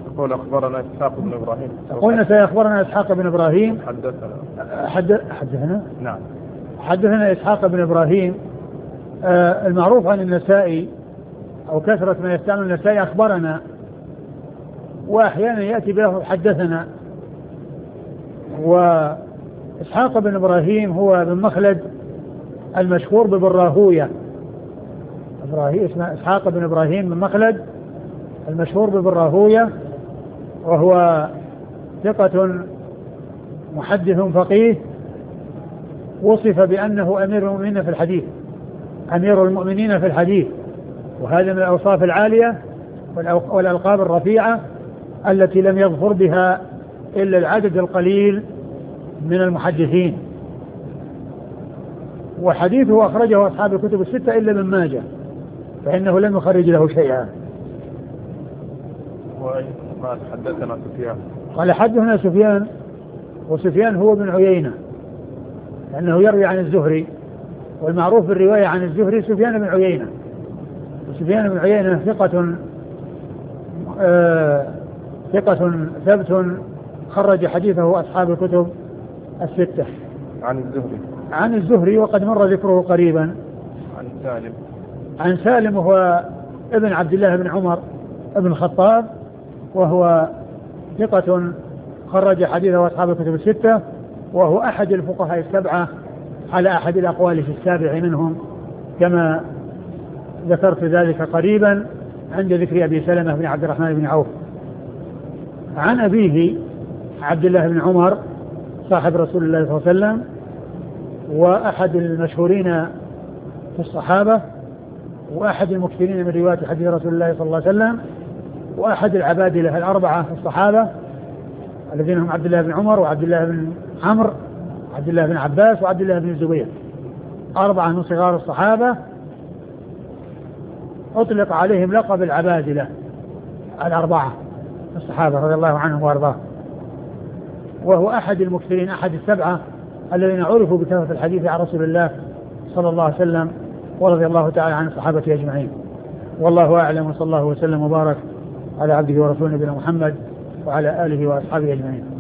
يقول أخبرنا إسحاق بن إبراهيم. قلنا سيخبرنا إسحاق بن إبراهيم. حدثنا. نعم. حدثنا إسحاق بن إبراهيم. المعروف عن النسائي أو كثرة ما يستعمل النسائي أخبرنا، وأحيانا يأتي به حدثنا. وإسحاق بن إبراهيم هو بن مخلد المشهور ببراهوية. اسمه إسحاق بن إبراهيم بن مخلد المشهور ببراهوية، وهو ثقة محدث فقيه، وصف بأنه أمير المؤمنين في الحديث، أمير المؤمنين في الحديث، وهذا من الأوصاف العالية والألقاب الرفيعة التي لم يظفر بها إلا العدد القليل من المحدثين. وحديثه أخرجه أصحاب الكتب الستة إلا ابن ماجه، فإنه لم يخرج له شيئا. وما حدثنا سفيان قال حدثنا سفيان، وسفيان هو بن عيينة لأنه يروي عن الزهري، والمعروف بالرواية عن الزهري سفيان بن عيينة. وسفيان بن عيينة ثقة ثبت خرج حديثه أصحاب الكتب الستة. عن الزهري وقد مر ذكره قريبا. عن سالم وهو ابن عبد الله بن عمر ابن الخطاب، وهو ثقة خرج حديثه أصحاب الكتب الستة، وهو أحد الفقهاء السبعة على أحد الأقوال في السابع منهم، كما ذكرت ذلك قريبا عند ذكر أبي سلمة بن عبد الرحمن بن عوف. عن أبيه عبد الله بن عمر صاحب رسول الله صلى الله عليه وسلم، وأحد المشهورين في الصحابة، وأحد المكثرين من رواية حديث رسول الله صلى الله عليه وسلم، وأحد العبادلة الأربعة في الصحابة الذين هم عبد الله بن عمر وعبد الله بن عمرو وعبد الله بن عباس وعبد الله بن الزبير، أربعة من صغار الصحابة أطلق عليهم لقب العبادلة الأربعة الصحابة رضي الله عنهم وأرضاهم. وهو أحد المكثرين، أحد السبعة الذين عرفوا بكثرة الحديث عن رسول الله صلى الله عليه وسلم، ورضي الله تعالى عن الصحابة أجمعين. والله أعلم، وصلى الله وسلم وبارك على عبده ورسوله نبينا محمد وعلى آله وأصحابه أجمعين.